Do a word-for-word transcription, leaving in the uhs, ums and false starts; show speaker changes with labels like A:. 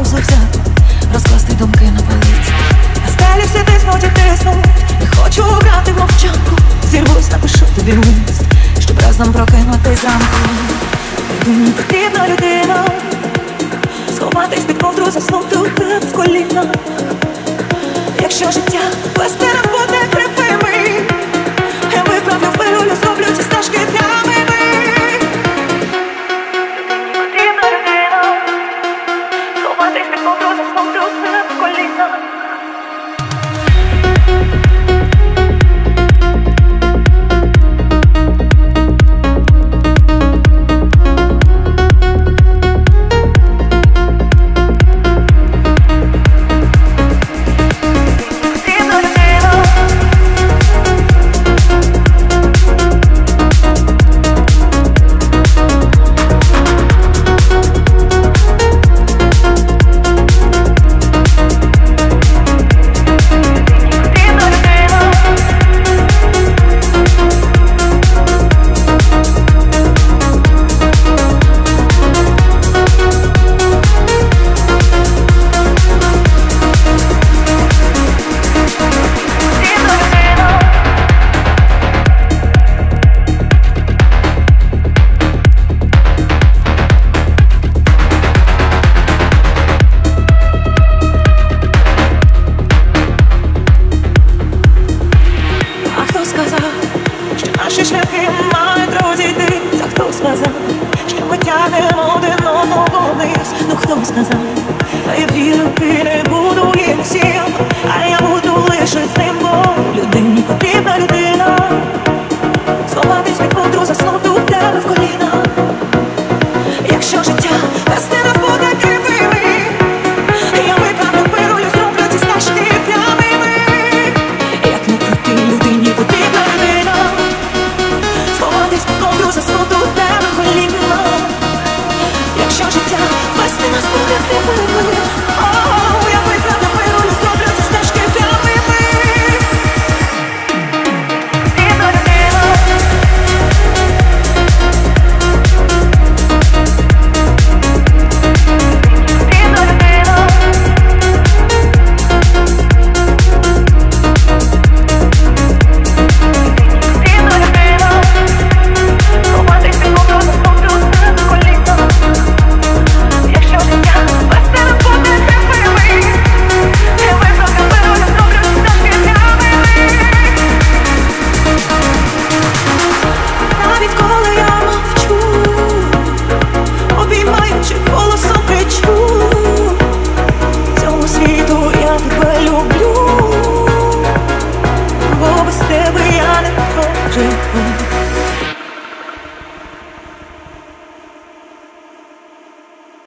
A: завзято розкласти думки на полиці. А стелі всі тиснуть і тиснуть, не хочу грати в мовчанку. Зірвусь, напишу тобі лист, щоб разом прокинутись зранку. Людині потрібна людина, сховатись під ковдру, заснути у тебе в колінах. Якщо життя вести нас буде кривими, я виправлю хвилю, зроблю ці стежки прямими. Людині потрібна людина, сховатись під ковдру, заснути у тебе в колінах. Наші шляхи мають розійтись. А хто сказав, що ми тягнемо один одного вниз? Ну хто сказав? А я вірю, ти не буду їм всім, а я буду лише з ним, бо людині потрібна людина.